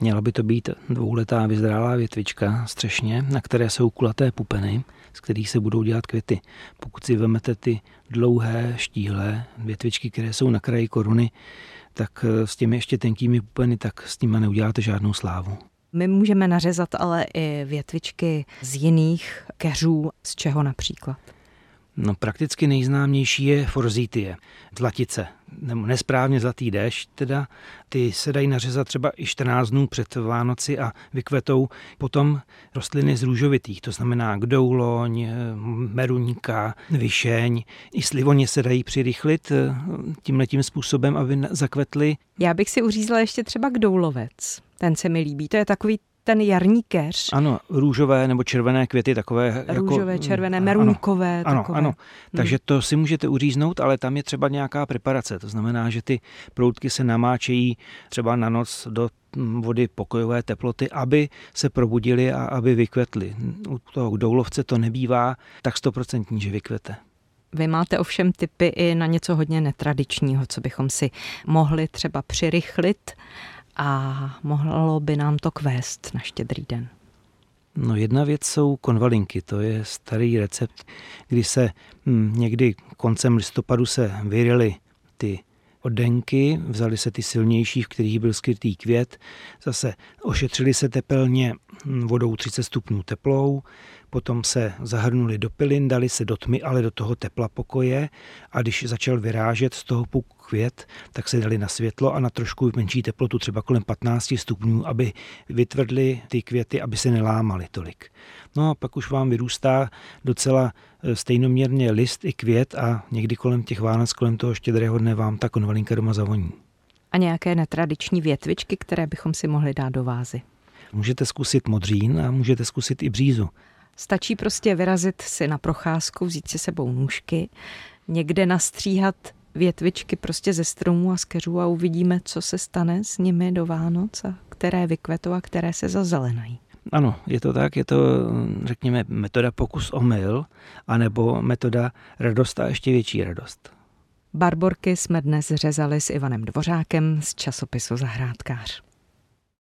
Měla by to být 2letá vyzrálá větvička střešně, na které jsou kulaté pupeny, z kterých se budou dělat květy. Pokud si vezmete ty dlouhé, štíhlé větvičky, které jsou na kraji koruny, tak s těmi ještě tenkými pupeny, tak s nimi neuděláte žádnou slávu. My můžeme nařezat ale i větvičky z jiných keřů, z čeho například? No, prakticky nejznámější je forsythie, zlatice, nebo nesprávně zlatý déšť, teda ty se dají nařezat třeba i 14 dnů před Vánoci a vykvetou potom rostliny z růžovitých, to znamená kdouloň, meruňka, višeň, i slivoně se dají přirychlit tímhletím způsobem, aby zakvetly. Já bych si uřízla ještě třeba kdoulovec, ten se mi líbí, to je takový ten jarní keř. Ano, růžové nebo červené květy takové. Růžové, červené, meruňkové. Ano. Takže to si můžete uříznout, ale tam je třeba nějaká preparace. To znamená, že ty proutky se namáčejí třeba na noc do vody pokojové teploty, aby se probudily a aby vykvetly. U toho kdoulovce to nebývá tak 100%, že vykvete. Vy máte ovšem tipy i na něco hodně netradičního, co bychom si mohli třeba přirychlit a mohlo by nám to kvést na Štědrý den. No, jedna věc jsou konvalinky, to je starý recept, kdy se někdy koncem listopadu se vyryly ty oddenky, vzali se ty silnější, v kterých byl skrytý květ, zase ošetřili se tepelně vodou 30 stupňů teplou, potom se zahrnuli do pilin, dali se do tmy, ale do toho tepla pokoje a když začal vyrážet z toho puku květ, tak se dali na světlo a na trošku menší teplotu, třeba kolem 15 stupňů, aby vytvrdly ty květy, aby se nelámaly tolik. No a pak už vám vyrůstá docela stejnoměrně list i květ a někdy kolem těch Vánoc, kolem toho Štědrého dne vám ta konvalinka doma zavoní. A nějaké netradiční větvičky, které bychom si mohli dát do vázy? Můžete zkusit modřín a můžete zkusit i břízu. Stačí prostě vyrazit si na procházku, vzít si sebou nůžky, někde nastříhat větvičky prostě ze stromů a z keřů a uvidíme, co se stane s nimi do Vánoc a které vykvetou a které se zazelenají. Ano, je to tak, je to, řekněme, metoda pokus omyl, anebo metoda radost a ještě větší radost. Barborky jsme dnes řezali s Ivanem Dvořákem z časopisu Zahrádkář.